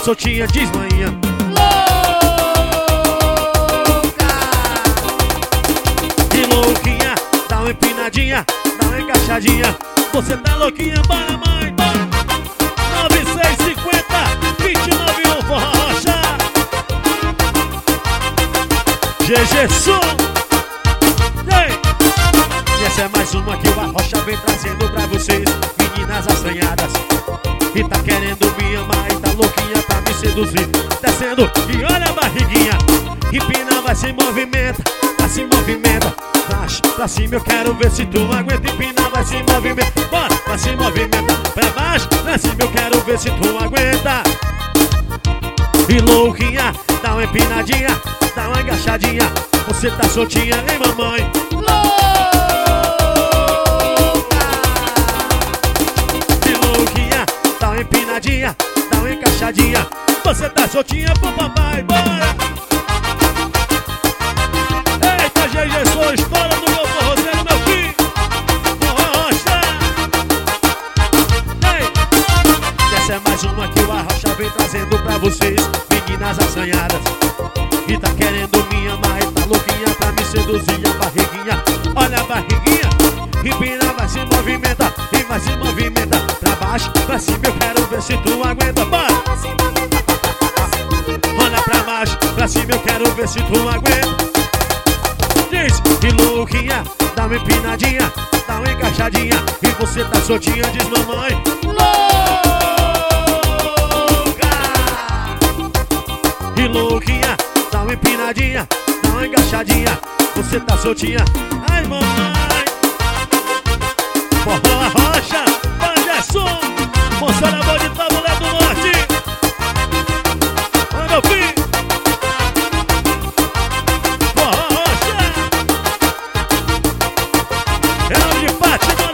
soltinha, diz manhã. Que louquinha, dá uma empinadinha, dá uma encaixadinha. Você tá louquinha, bora mãe, bora. 9650 291 Forró Rocha. GG Som. Ei! E essa é mais uma que o Arrocha vem trazendo pra vocês, meninas assanhadas. E tá querendo me amar e tá louquinha pra me seduzir. Descendo e olha a barriguinha. Empina, vai se movimenta, vai se movimenta. Baixo, pra cima eu quero ver se tu aguenta. Empina, vai se movimenta, bora, vai se movimenta. Pra baixo, pra cima eu quero ver se tu aguenta. E louquinha, dá uma empinadinha, dá uma agachadinha. Você tá soltinha, hein mamãe? Empinadinha, dá uma encaixadinha. Você tá soltinha pro papai, bora! Eita, GG, sou estoura do meu forrozeiro, meu filho! Rocha! Ei! Essa é mais uma que o Arrocha vem trazendo pra vocês, meninas assanhadas. E tá querendo me amar e tá louquinha pra me seduzir. A barriguinha, olha a barriguinha. Empina, vai se movimenta e vai se movimenta. Pra baixo, pra cima eu quero ver se tu aguenta. Bora! Olha pra baixo, pra cima eu quero ver se tu aguenta. Diz, que louquinha, dá uma empinadinha, dá uma encaixadinha. E você tá soltinha, diz mamãe. Louca! Que louquinha, dá uma empinadinha, dá uma encaixadinha. Você tá soltinha, ai mamãe. Forró Rocha, Anderson, moçada boa de Tabuleiro do Norte. Olha meu filho. Forró Rocha. É onde Fátima